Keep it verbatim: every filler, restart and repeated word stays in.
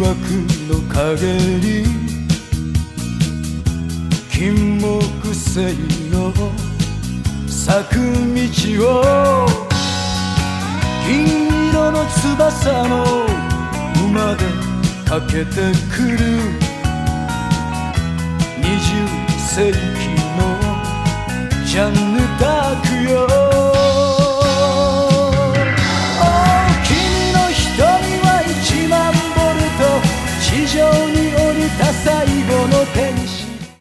の陰に金木犀の咲く道を銀色の翼の馬で駆けてくるにじゅっせいきのジャンヌ・ダーク